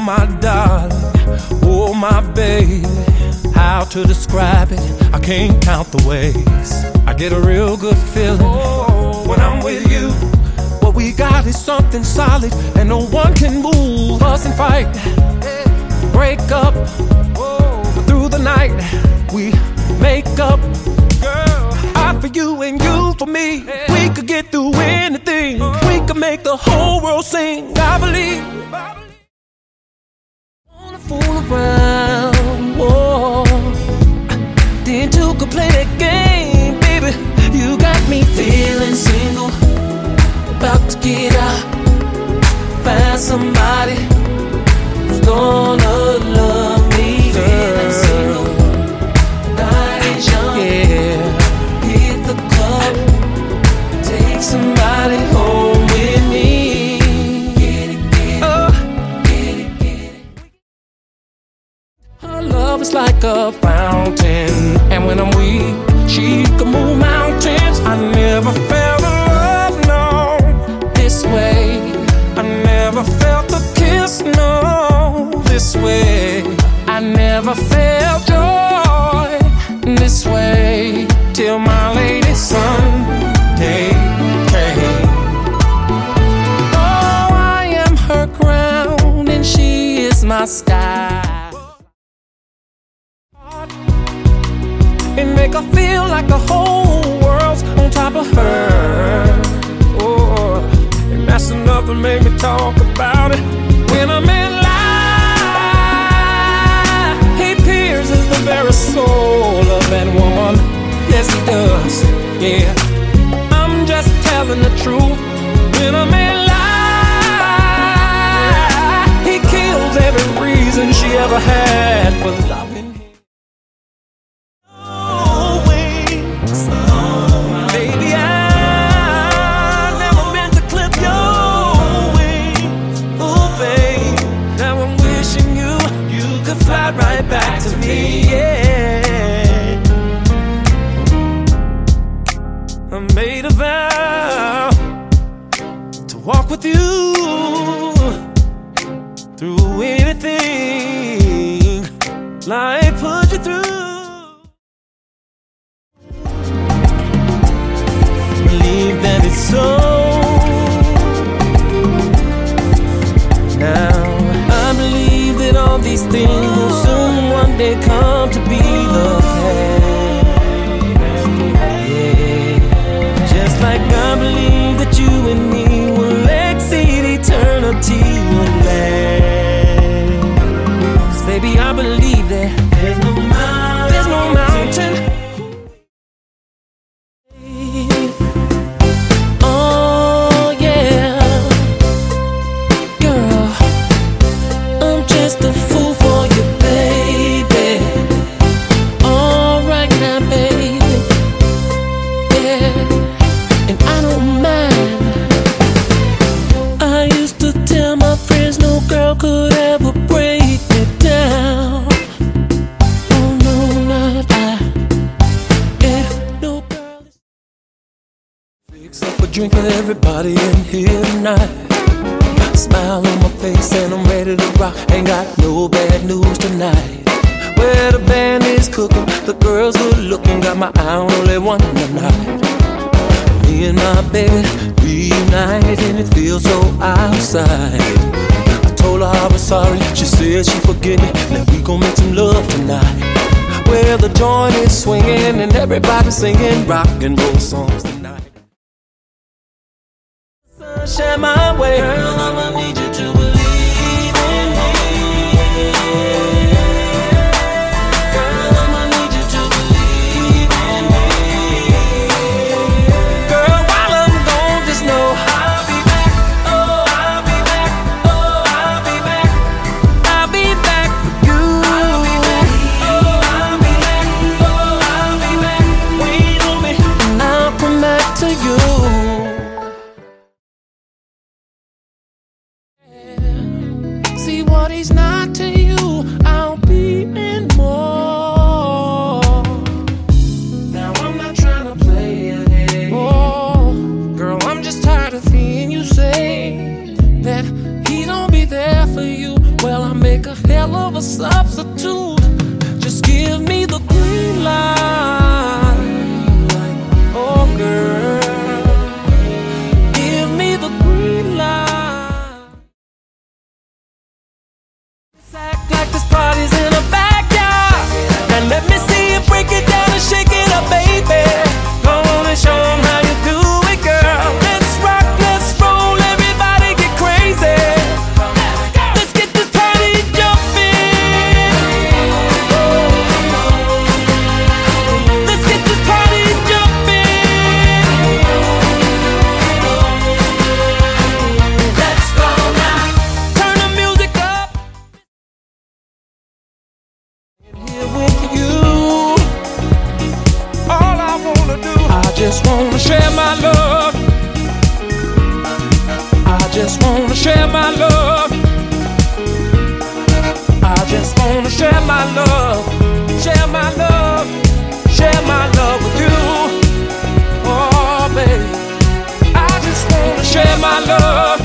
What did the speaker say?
my darling, oh my baby. How to describe it? I can't count the ways. I get a real good feeling when I'm with you. What we got is something solid, and no one can move us and fight. Break up, but through the night we make up. Girl, I for you and you for me. We could get through anything. We could make the whole world sing. I believe. Wanna fool around, whoa. Then you could play that game, baby. You got me feeling single, about to get out, find somebody who's gonna love me. Feeling single, night is young, yeah. Hit the club, take somebody home with me. Get it, get it, get it. Her love is like a fountain, and when I'm weak, she can move mountains. I never felt a love, no, this way. I never felt a kiss, no, this way. I never felt joy this way, till my lady Sunday came. Oh, I am her ground, and she is my sky. And make her feel like the whole world's on top of her. Oh, and that's enough to make me talk about it. When I'm in line, he pierces the very soul of that woman. Yes, he does, yeah. I'm just telling the truth. When I'm in line, he kills every reason she ever had for loving him. Fly right back to me, yeah. I made a vow to walk with you through anything life put you through. Believe that it's so. Now I believe that all these things will soon one day come to be the past. Yeah. Just like I believe that you and me will exceed eternity will last. 'Cause baby, I believe that there's no mountain, there's no mountain. Oh yeah, girl, I'm just a fool for you, baby. All right now, baby, yeah, and I don't mind. I used to tell my friends no girl could ever break me down. Oh no, not I. Yeah, no girl. Fix up a drink for everybody in here tonight. Smile on my face and I'm ready to rock. Ain't got no bad news tonight. Where the band is cooking, the girls good looking. Got my eye on only one tonight. Me and my baby reunited and it feels so outside. I told her I was sorry, she said she forget me. Now we gon' make some love tonight. Where the joint is swinging and everybody singing rock and roll songs tonight. Sunshine my way, girl, I'ma need you to believe in me. Girl, I'ma need you to believe in me. Girl, while I'm gone, just know I'll be back. Oh, I'll be back. Oh, I'll be back. I'll be back for you. I'll be back. Oh, I'll be back. Oh, I'll be back. Wait on me, and I'll come back to you. See what he's not to you, I'll be in more. Now I'm not trying to play it. Oh, girl, I'm just tired of hearing you say that he don't be there for you. Well, I'm of a substitute. Just give me the green light. Oh girl, give me the green light. Act like this party's in a backyard. Now let me see you break it down and shake it up, baby. Go on and show 'em how you do it, girl. Let's rock, let's roll, everybody get crazy. Let's get this party jumping. Let's get this party jumping. Let's go now. Turn the music up. Here with you. All I wanna do, I just wanna share my love. I just wanna share my love. I just wanna share my love. Share my love. Share my love with you. Oh, baby. I just wanna share my love.